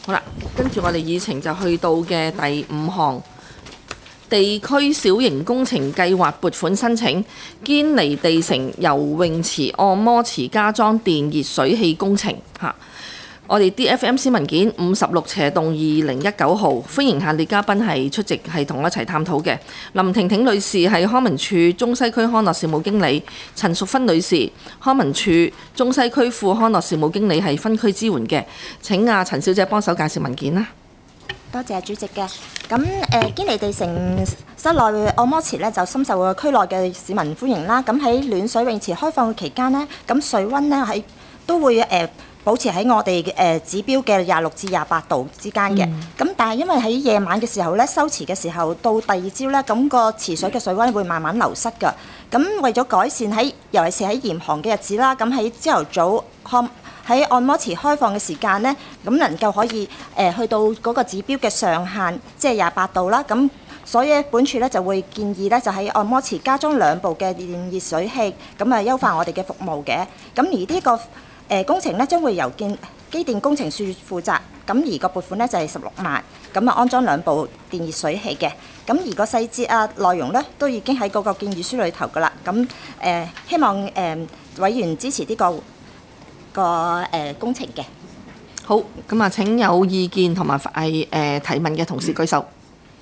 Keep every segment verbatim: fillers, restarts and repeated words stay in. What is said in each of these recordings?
好啦，跟住我哋議程就去到嘅第五項，地區小型工程計劃撥款申請，堅尼地城游泳池按摩池加裝電熱水器工程嚇。我哋 D F M C 文件五十六斜洞二零一九號，歡迎下列嘉賓係出席，係同我一齊探討嘅。林婷婷女士係康文署中西區康樂事務經理，陳淑芬女士康文署中西區副康樂事務經理係分區支援嘅。請阿陳小姐幫手介紹文件啦。 多謝主席嘅。咁誒堅尼地城室內按摩池咧就深受區內嘅市民歡迎啦。咁喺暖水泳池開放嘅期間呢，咁水溫呢喺都會誒、呃保持喺我哋誒、呃、指標嘅廿六至廿八度之間嘅，咁、嗯、但係因為喺夜晚嘅時候咧，收池嘅時候到第二朝咧，咁、個池水嘅水溫會慢慢流失㗎。咁為咗改善喺，尤其是喺嚴寒嘅日子啦，咁喺朝頭早看喺按摩池開放嘅時間咧，咁能夠可以誒、呃、去到嗰個指標嘅上限，即係廿八度啦。咁所以本署咧就會建議咧，就喺按摩池加裝兩部嘅電熱水器，咁啊優化我哋嘅服務嘅。咁而呢、呢個誒工程咧將會由建機電工程署負責，咁而個撥款咧就係十六萬，咁啊安裝兩部電熱水器嘅，咁而個細節啊內容咧都已經喺嗰個建議書裏頭噶啦，咁誒、呃、希望誒、呃、委員支持呢、這個個誒、呃、工程嘅。 好，咁啊請有意見同埋係誒提問嘅同事舉手。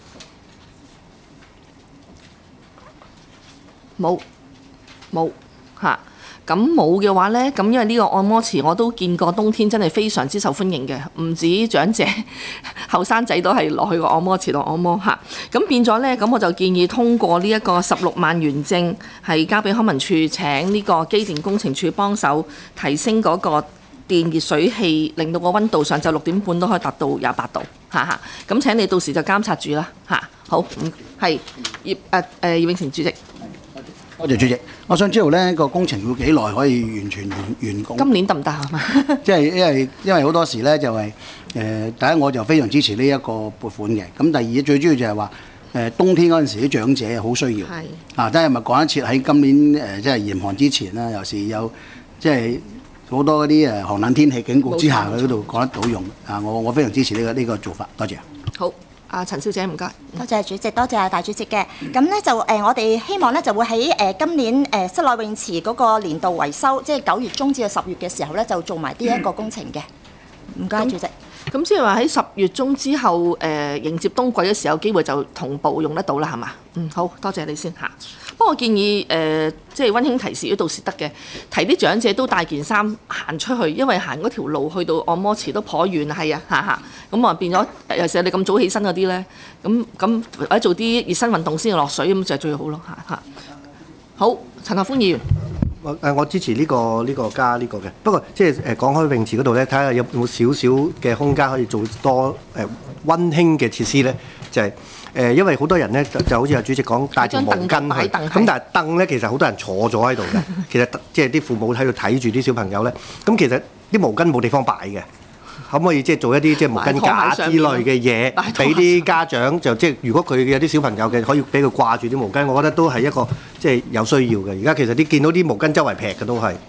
冇冇嚇。咁冇嘅話呢，咁因為呢個按摩池我都見過，冬天真係非常之受歡迎嘅，唔止長者，後生仔都係落去個按摩池度按摩嚇。咁變咗呢，咁我就建議通過呢一個十六萬元證，係交俾康文署請呢個機電工程署幫手提升嗰個電熱水器，令到個溫度上晝六點半都可以達到廿八度嚇嚇。咁請你到時就監察住啦嚇。好，唔係葉誒誒葉永成主席。 多謝主席，我想知道呢個工程要幾耐可以完全完完工？ 今年得唔得啊？ 即係因為因為好多時呢就係、是、誒、呃、第一我就非常支持呢一個撥款嘅，咁第二最主要就係話誒冬天嗰陣時啲長者好需要，係啊，真係咪趕一切喺今年誒、呃、即係嚴寒之前啦，有時有即係好多嗰啲誒寒冷天氣警告之下，佢嗰度講得到用啊！我我非常支持呢、這個呢、這個做法，多謝。 好。啊，陳小姐唔該， 多謝主席，多謝大主席嘅。咁呢就誒、呃，我哋希望呢就會喺誒、呃、今年誒、呃、室內泳池嗰個年度維修，即係九月中至到十月嘅時候呢，就做埋呢一個工程嘅。唔該，主席。 咁即係話喺十月中之後，誒、呃、迎接冬季嘅時候，有機會就同步用得到啦，係嘛？嗯，好多謝你先嚇。不過我建議誒、呃，即係溫馨提示，如果到時得嘅，提啲長者都帶件衫行出去，因為行嗰條路去到按摩池都頗遠，係啊，嚇嚇。咁啊變咗，有時你咁早起身嗰啲咧，咁咁或者做啲熱身運動先落水，咁就最好咯，嚇嚇。好，陳學鋒議員。 我誒我支持呢、這個呢、這個加呢個嘅，不過即係誒講開泳池嗰度咧，睇下有冇少少嘅空間可以做多誒溫馨嘅設施咧，就係、是、誒、呃、因為好多人咧就就好似阿主席講帶條毛巾去，咁但係凳咧其實好多人坐咗喺度嘅，其實即係啲父母喺度睇住啲小朋友咧，咁其實啲毛巾冇地方擺嘅。可唔可以即係做一啲即係毛巾架之類嘅嘢，俾啲家長就即係如果佢有啲小朋友嘅，可以俾佢掛住啲毛巾，我覺得都係一個即係有需要嘅。而家其實啲見到啲毛巾周圍劈嘅都係，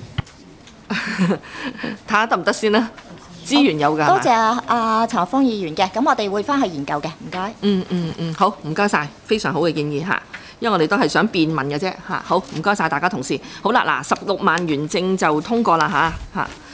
睇下得唔得先啦。資源有㗎。 多謝阿阿陳學鋒議員嘅，咁我哋會翻去研究嘅，唔該。 嗯嗯嗯，好，唔該晒，非常好嘅建議嚇。因為我哋都係想便民嘅啫嚇。好，唔該晒大家同事。好啦，嗱，十六萬元證就通過啦嚇嚇。